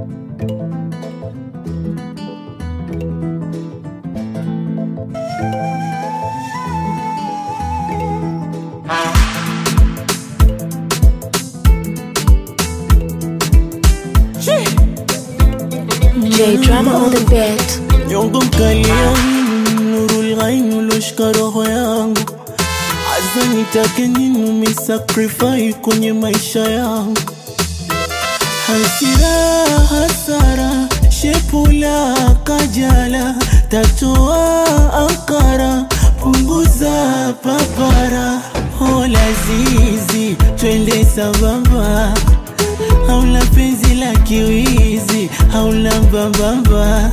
J-Drama on the beat. Nyongo mkali yangu, nurul ghainu loshka roho yangu. Aza nitake nini umisacrifice kwenye maisha yangu. Hasara, shepula kajala. Tatoa ankara, punguza papara. Hola zizi, twende sambamba. Haula penzi la kiwizi, haula mbambamba.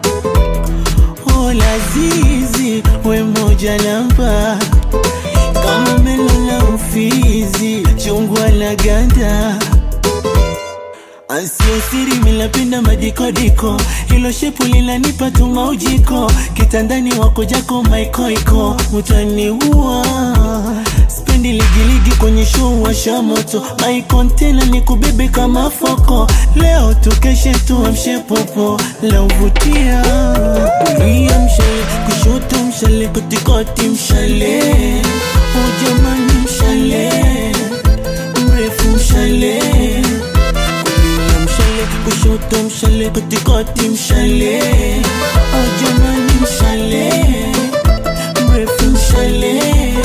Hola zizi, we moja namba. Kama melo la ufizi, chungwa la ganda. Ansio siri milapenda madikodiko. Hilo shepu linanipa tuma ujiko. Kitandani wako jako maikoiko. Mutani huwa spendi ligiligi kwenye show washa moto. My container ni kubebe kama foko. Leo tukeshe tuamshe popo la uvutia. Kulia mshale, kushoto mshale, kotikoti mshale. Ujamani mshale, mrefu mshale. Kushoto mshale, kotikoti mshale. Ojamani mshale, mrefu mshale.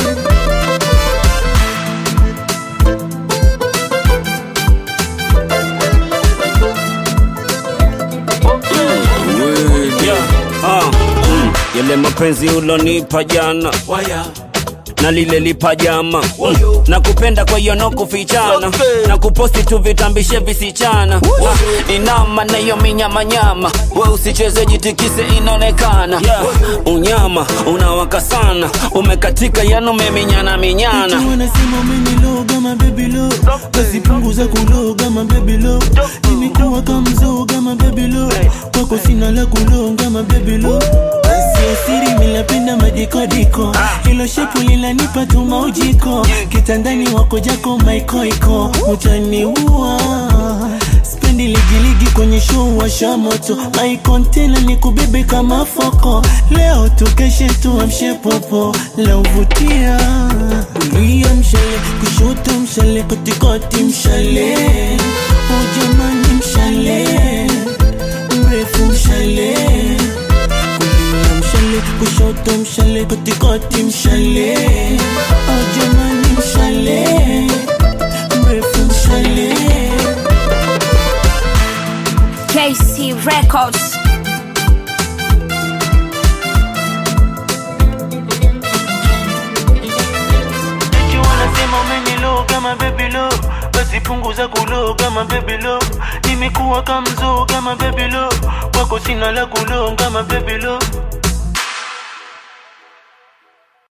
Yale mapenzi ulonipa jana na lile lipajama na kupenda kwa hiyo no kufichana na kuposti tu vitambishe visichana inama na hiyo minyama nyama we usicheze jitikise inaonekana unyama unawaka sana umekatika yano meminyana minyana wanasema umeniloga ma baby lo kasi punguza kuloga ma baby lo nimekuwa kamzoga ma baby lo kwako sina la kulonga ma baby lo sio siri milapenda madikodiko hilo shepu linanipa tuma ujiko kitandani wako jako maikoiko utani huwa spendi ligiligi kwenye show washa moto my container ni kubebe kama foko leo tukeshe tuamshe popo la uvutia kulia mshale kushoto mshale kotikoti mshale ujamani mshale mrefu mshale kushoto mshale, kotikoti mshale. Ojamani mshale, mrefu mshale. KC Records. Eti wanasema umeniloga ma baby lo basi punguza kuloga ma baby lo nimekuwa kamzoga ma baby lo kwako sina la kulonga ma baby lo